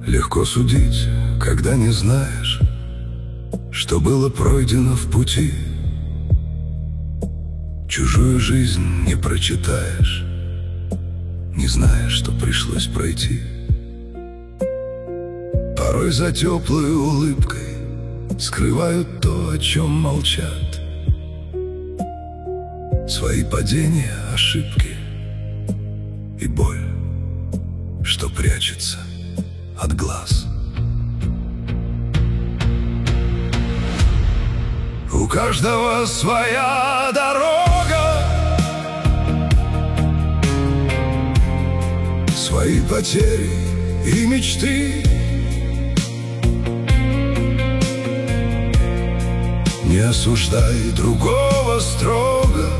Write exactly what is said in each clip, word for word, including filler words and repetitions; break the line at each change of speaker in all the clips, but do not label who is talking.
Легко судить, когда не знаешь, что было пройдено в пути. Чужую жизнь не прочитаешь, не зная, что пришлось пройти. Порой за теплой улыбкой скрывают то, о чем молчат. Свои падения, ошибки и боль, что прячется от глаз. У каждого своя дорога, свои потери и мечты. Не осуждай другого строго,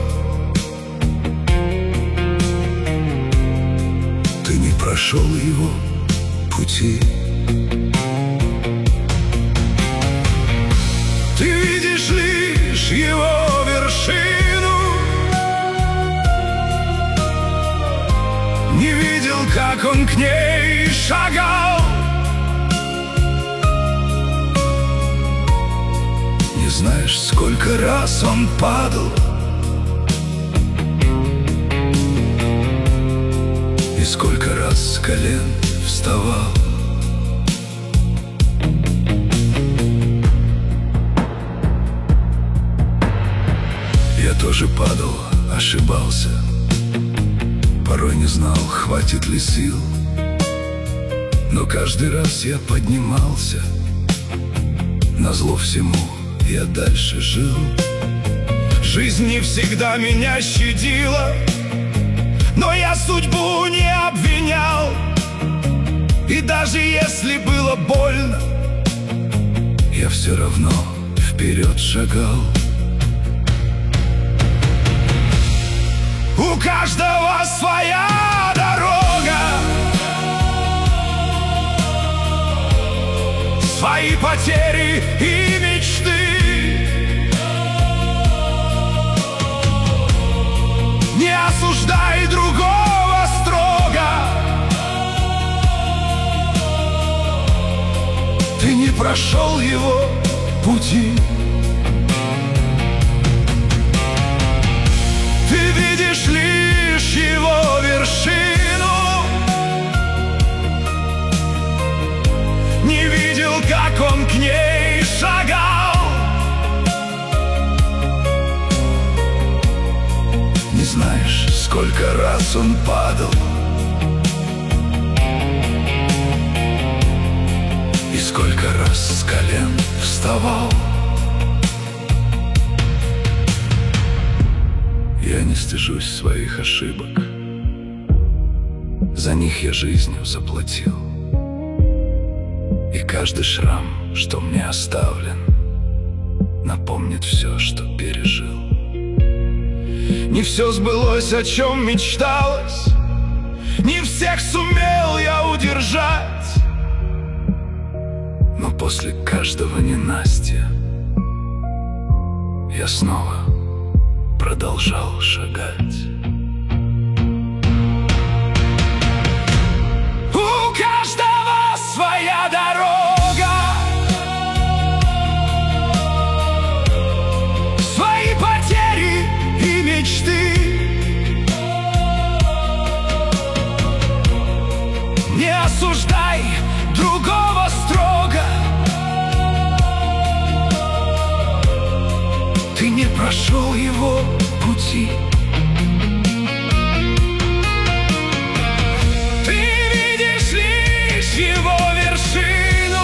ты не прошел его пути. Ты видишь лишь его вершину, не видел, как он к ней шагал. Не знаешь, сколько раз он падал, и сколько раз с колен вставал. Я тоже падал, ошибался, порой не знал, хватит ли сил, но каждый раз я поднимался. Назло всему я дальше жил. Жизнь не всегда меня щадила, но я судьбу не обвинял. И даже если было больно, я все равно вперед шагал. У каждого своя дорога, свои потери и мечты. Не осуждай другого строго, ты не прошел его пути. Ты видишь лишь его вершину, не видел, как он к ней шагал. Не знаешь, сколько раз он падал, и сколько раз с колен вставал. Я не стыжусь своих ошибок, за них я жизнью заплатил. И каждый шрам, что мне оставлен, напомнит все, что пережил. Не все сбылось, о чем мечталось, не всех сумел я удержать, но после каждого ненастья я снова продолжал шагать. У каждого своя дорога, свои потери и мечты. Не осуждай другого строго, ты не прошел его пути. Ты видишь лишь его вершину,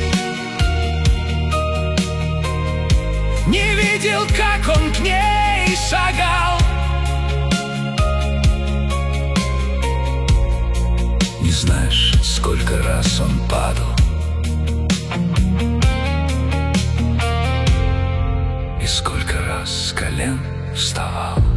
не видел, как он к ней шагал. Не знаешь, сколько раз он падал, и сколько раз с колен вставал.